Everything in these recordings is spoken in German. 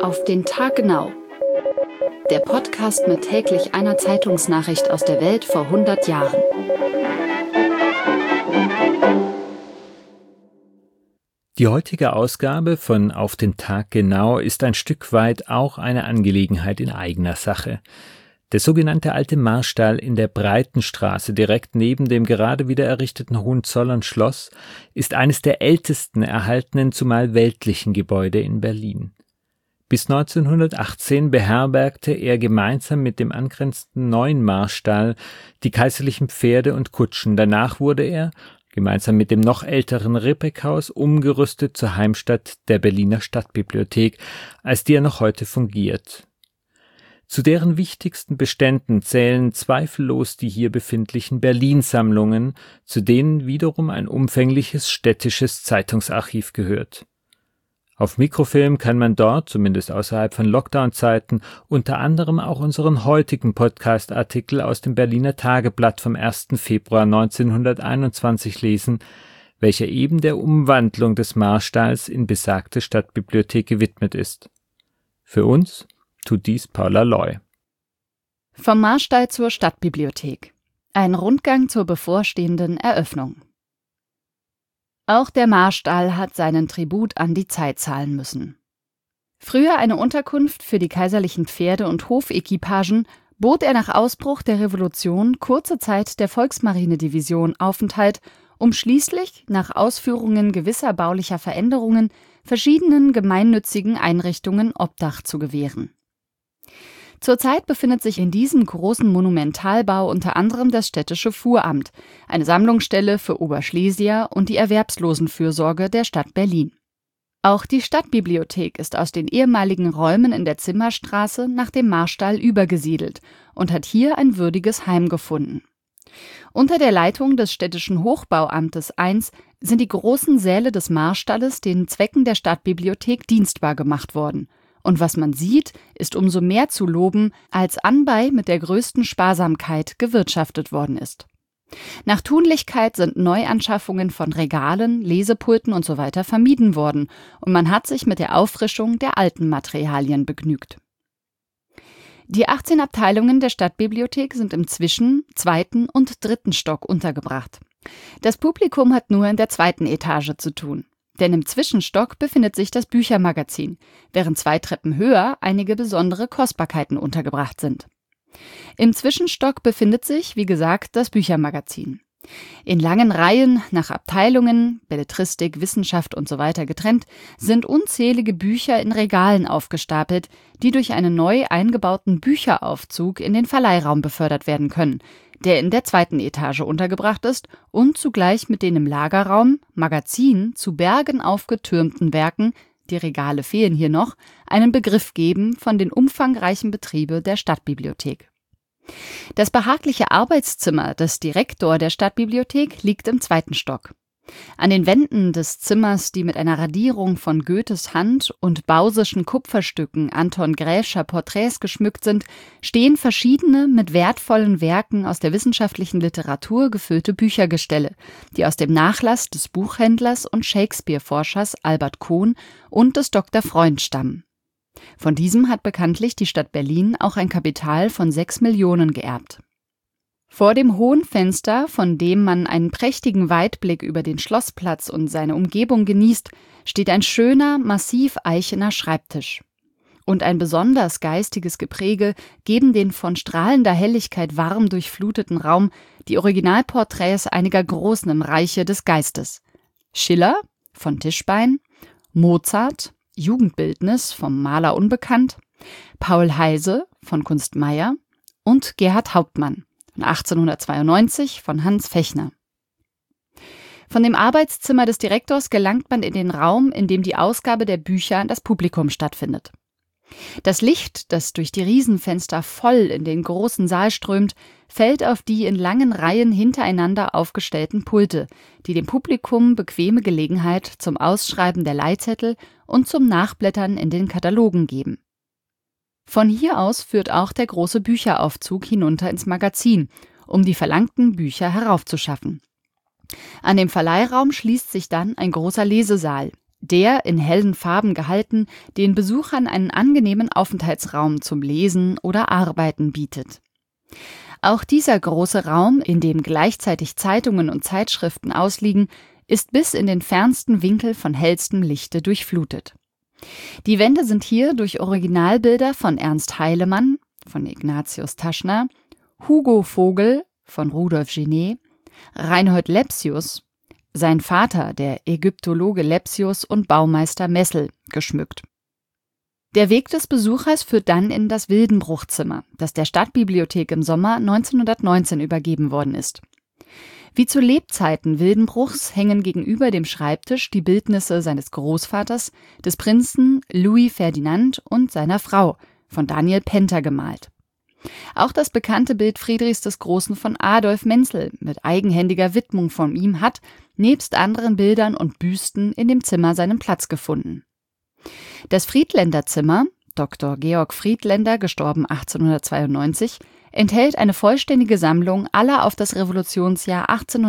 Auf den Tag genau. Der Podcast mit täglich einer Zeitungsnachricht aus der Welt vor 100 Jahren. Die heutige Ausgabe von Auf den Tag genau ist ein Stück weit auch eine Angelegenheit in eigener Sache. Der sogenannte Alte Marstall in der Breitenstraße, direkt neben dem gerade wieder errichteten Hohenzollern-Schloss, ist eines der ältesten erhaltenen, zumal weltlichen Gebäude in Berlin. Bis 1918 beherbergte er gemeinsam mit dem angrenzenden Neuen Marstall die kaiserlichen Pferde und Kutschen. Danach wurde er, gemeinsam mit dem noch älteren Ribbeckhaus, umgerüstet zur Heimstatt der Berliner Stadtbibliothek, als die er noch heute fungiert. Zu deren wichtigsten Beständen zählen zweifellos die hier befindlichen Berlin-Sammlungen, zu denen wiederum ein umfängliches städtisches Zeitungsarchiv gehört. Auf Mikrofilm kann man dort, zumindest außerhalb von Lockdown-Zeiten, unter anderem auch unseren heutigen Podcast-Artikel aus dem Berliner Tageblatt vom 1. Februar 1921 lesen, welcher eben der Umwandlung des Marstalls in besagte Stadtbibliothek gewidmet ist. Für uns tut dies Paula Loy. Vom Marstall zur Stadtbibliothek. Ein Rundgang zur bevorstehenden Eröffnung. Auch der Marstall hat seinen Tribut an die Zeit zahlen müssen. Früher eine Unterkunft für die kaiserlichen Pferde- und Hofequipagen, bot er nach Ausbruch der Revolution kurze Zeit der Volksmarinedivision Aufenthalt, um schließlich nach Ausführungen gewisser baulicher Veränderungen verschiedenen gemeinnützigen Einrichtungen Obdach zu gewähren. Zurzeit befindet sich in diesem großen Monumentalbau unter anderem das städtische Fuhramt, eine Sammlungsstelle für Oberschlesier und die Erwerbslosenfürsorge der Stadt Berlin. Auch die Stadtbibliothek ist aus den ehemaligen Räumen in der Zimmerstraße nach dem Marstall übergesiedelt und hat hier ein würdiges Heim gefunden. Unter der Leitung des städtischen Hochbauamtes I sind die großen Säle des Marstalles den Zwecken der Stadtbibliothek dienstbar gemacht worden. Und was man sieht, ist umso mehr zu loben, als anbei mit der größten Sparsamkeit gewirtschaftet worden ist. Nach Tunlichkeit sind Neuanschaffungen von Regalen, Lesepulten usw. vermieden worden und man hat sich mit der Auffrischung der alten Materialien begnügt. Die 18 Abteilungen der Stadtbibliothek sind im Zwischen-, 2. und 3. Stock untergebracht. Das Publikum hat nur in der 2. Etage zu tun. Denn im Zwischenstock befindet sich das Büchermagazin, während 2 Treppen höher einige besondere Kostbarkeiten untergebracht sind. Im Zwischenstock befindet sich, wie gesagt, das Büchermagazin. In langen Reihen nach Abteilungen, Belletristik, Wissenschaft usw. getrennt, sind unzählige Bücher in Regalen aufgestapelt, die durch einen neu eingebauten Bücheraufzug in den Verleihraum befördert werden können, der in der 2. Etage untergebracht ist und zugleich mit den im Lagerraum, Magazin, zu Bergen aufgetürmten Werken, die Regale fehlen hier noch, einen Begriff geben von den umfangreichen Betriebe der Stadtbibliothek. Das behagliche Arbeitszimmer des Direktor der Stadtbibliothek liegt im 2. Stock. An den Wänden des Zimmers, die mit einer Radierung von Goethes Hand und Bausischen Kupferstücken Anton Graefscher Porträts geschmückt sind, stehen verschiedene mit wertvollen Werken aus der wissenschaftlichen Literatur gefüllte Büchergestelle, die aus dem Nachlass des Buchhändlers und Shakespeare-Forschers Albert Cohn und des Dr. Freund stammen. Von diesem hat bekanntlich die Stadt Berlin auch ein Kapital von 6 Millionen geerbt. Vor dem hohen Fenster, von dem man einen prächtigen Weitblick über den Schlossplatz und seine Umgebung genießt, steht ein schöner, massiv eichener Schreibtisch. Und ein besonders geistiges Gepräge geben den von strahlender Helligkeit warm durchfluteten Raum die Originalporträts einiger Großen im Reiche des Geistes. Schiller von Tischbein, Mozart, Jugendbildnis vom Maler Unbekannt, Paul Heyse von Kunst Meyer und Gerhard Hauptmann 1892 von Hans Fechner. Von dem Arbeitszimmer des Direktors gelangt man in den Raum, in dem die Ausgabe der Bücher an das Publikum stattfindet. Das Licht, das durch die Riesenfenster voll in den großen Saal strömt, fällt auf die in langen Reihen hintereinander aufgestellten Pulte, die dem Publikum bequeme Gelegenheit zum Ausschreiben der Leihzettel und zum Nachblättern in den Katalogen geben. Von hier aus führt auch der große Bücheraufzug hinunter ins Magazin, um die verlangten Bücher heraufzuschaffen. An dem Verleihraum schließt sich dann ein großer Lesesaal, der, in hellen Farben gehalten, den Besuchern einen angenehmen Aufenthaltsraum zum Lesen oder Arbeiten bietet. Auch dieser große Raum, in dem gleichzeitig Zeitungen und Zeitschriften ausliegen, ist bis in den fernsten Winkel von hellstem Lichte durchflutet. Die Wände sind hier durch Originalbilder von Ernst Heilemann, von Ignatius Taschner, Hugo Vogel, von Rudolf Genet, Reinhold Lepsius, sein Vater, der Ägyptologe Lepsius und Baumeister Messel, geschmückt. Der Weg des Besuchers führt dann in das Wildenbruch-Zimmer, das der Stadtbibliothek im Sommer 1919 übergeben worden ist. Wie zu Lebzeiten Wildenbruchs hängen gegenüber dem Schreibtisch die Bildnisse seines Großvaters, des Prinzen Louis Ferdinand und seiner Frau, von Daniel Penter gemalt. Auch das bekannte Bild Friedrichs des Großen von Adolf Menzel mit eigenhändiger Widmung von ihm hat, nebst anderen Bildern und Büsten, in dem Zimmer seinen Platz gefunden. Das Friedländer-Zimmer, Dr. Georg Friedländer, gestorben 1892, enthält eine vollständige Sammlung aller auf das Revolutionsjahr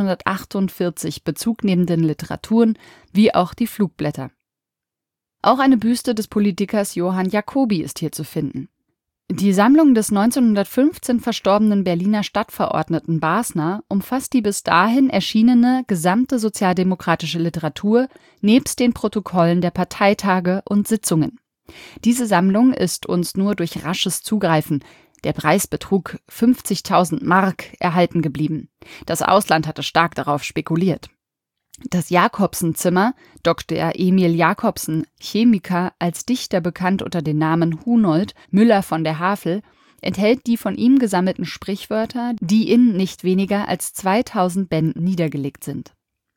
1848 Bezug nehmenden Literaturen, wie auch die Flugblätter. Auch eine Büste des Politikers Johann Jacobi ist hier zu finden. Die Sammlung des 1915 verstorbenen Berliner Stadtverordneten Basner umfasst die bis dahin erschienene gesamte sozialdemokratische Literatur nebst den Protokollen der Parteitage und Sitzungen. Diese Sammlung ist uns nur durch rasches Zugreifen, der Preis betrug 50.000 Mark, erhalten geblieben. Das Ausland hatte stark darauf spekuliert. Das Jakobsen-Zimmer, Dr. Emil Jakobsen, Chemiker, als Dichter bekannt unter dem Namen Hunold Müller von der Havel, enthält die von ihm gesammelten Sprichwörter, die in nicht weniger als 2000 Bänden niedergelegt sind.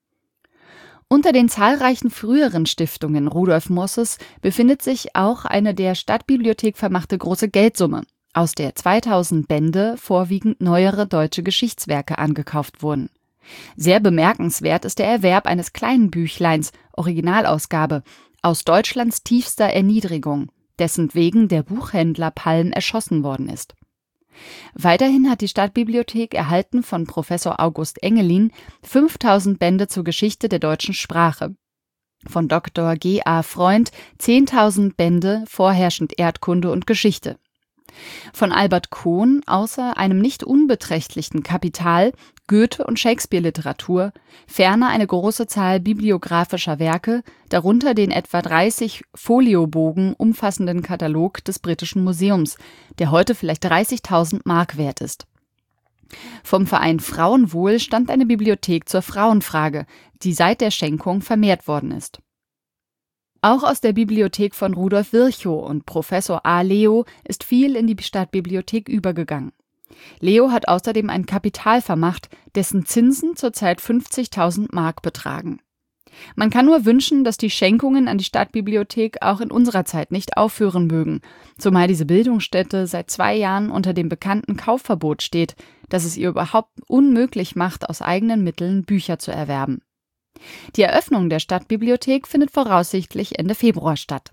Unter den zahlreichen früheren Stiftungen Rudolf Mosses befindet sich auch eine der Stadtbibliothek vermachte große Geldsumme, aus der 2000 Bände vorwiegend neuere deutsche Geschichtswerke angekauft wurden. Sehr bemerkenswert ist der Erwerb eines kleinen Büchleins, Originalausgabe, aus Deutschlands tiefster Erniedrigung, dessen wegen der Buchhändler Palm erschossen worden ist. Weiterhin hat die Stadtbibliothek erhalten von Professor August Engelin 5000 Bände zur Geschichte der deutschen Sprache, von Dr. G. A. Freund 10.000 Bände vorherrschend Erdkunde und Geschichte. Von Albert Kohn außer einem nicht unbeträchtlichen Kapital Goethe- und Shakespeare-Literatur, ferner eine große Zahl bibliographischer Werke, darunter den etwa 30 Foliobogen umfassenden Katalog des Britischen Museums, der heute vielleicht 30.000 Mark wert ist. Vom Verein Frauenwohl stammt eine Bibliothek zur Frauenfrage, die seit der Schenkung vermehrt worden ist. Auch aus der Bibliothek von Rudolf Virchow und Professor A. Leo ist viel in die Stadtbibliothek übergegangen. Leo hat außerdem ein Kapital vermacht, dessen Zinsen zurzeit 50.000 Mark betragen. Man kann nur wünschen, dass die Schenkungen an die Stadtbibliothek auch in unserer Zeit nicht aufhören mögen, zumal diese Bildungsstätte seit 2 Jahren unter dem bekannten Kaufverbot steht, das es ihr überhaupt unmöglich macht, aus eigenen Mitteln Bücher zu erwerben. Die Eröffnung der Stadtbibliothek findet voraussichtlich Ende Februar statt.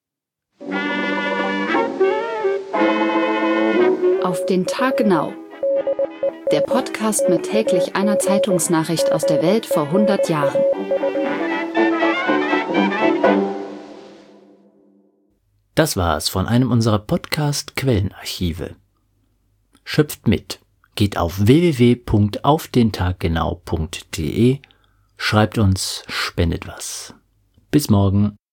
Auf den Tag genau. Der Podcast mit täglich einer Zeitungsnachricht aus der Welt vor 100 Jahren. Das war es von einem unserer Podcast-Quellenarchive. Schöpft mit. Geht auf www.aufdentaggenau.de, schreibt uns, spendet was. Bis morgen.